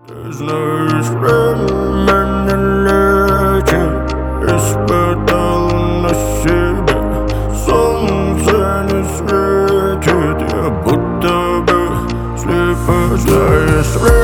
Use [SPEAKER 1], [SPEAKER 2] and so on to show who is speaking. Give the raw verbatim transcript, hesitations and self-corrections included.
[SPEAKER 1] Ты знаешь, время не лечит, испытал на себе. Солнце не светит, я будто бы слепой. Знаешь,